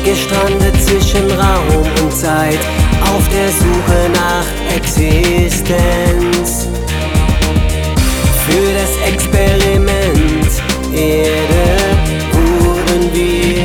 Gestrandet zwischen Raum und Zeit, auf der Suche nach Existenz. Für das Experiment Erde wurden wir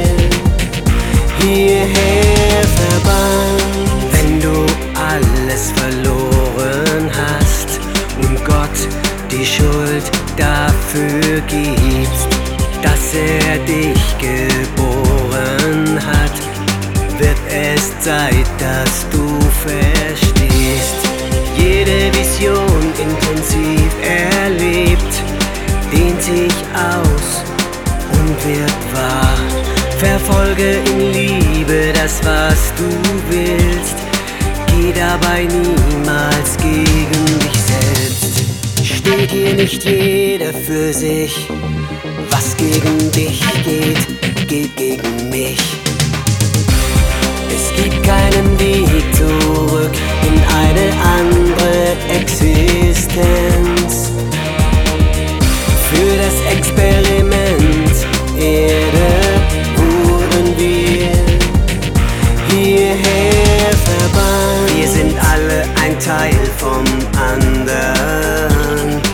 hierher verbannt. Wenn du alles verloren hast und Gott die Schuld dafür gibst, dass er dich geboren hat, wird es Zeit, dass du verstehst. Jede Vision intensiv erlebt, dehnt sich aus und wird wahr. Verfolge in Liebe das, was du willst, geh dabei niemals gegen dich selbst. Steht hier nicht jeder für sich? Was gegen dich geht, geht gegen mich. Es gibt keinen Weg zurück in eine andere Existenz. Für das Experiment Erde wurden wir hierher verbannt. Wir sind alle ein Teil vom anderen,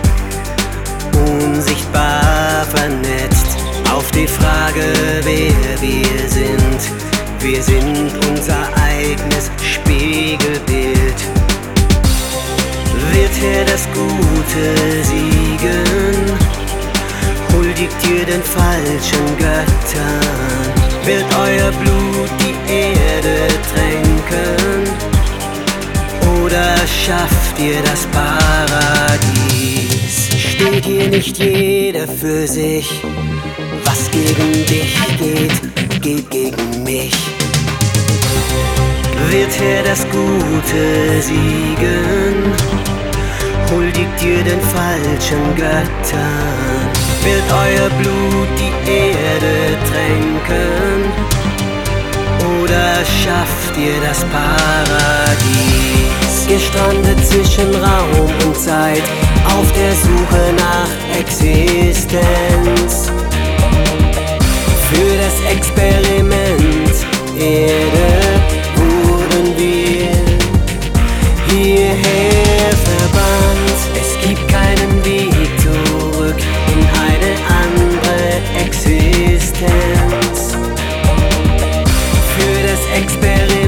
unsichtbar vernetzt. Auf die Frage, wer wir sind unser eigenes Spiegelbild. Wird Herr das Gute siegen? Huldigt ihr den falschen Göttern? Wird euer Blut die Erde tränken? Oder schafft ihr das Paradies? Steht hier nicht jeder für sich? Was gegen dich geht, geht gegen mich. Wird Herr das Gute siegen? Huldigt ihr den falschen Göttern? Wird euer Blut die Erde tränken? Oder schafft ihr das Paradies? Gestrandet zwischen Raum und Zeit, auf der Suche nach Existenz. Für das Experiment Erde wurden wir hierher verbannt. Es gibt keinen Weg zurück in eine andere Existenz. Für das Experiment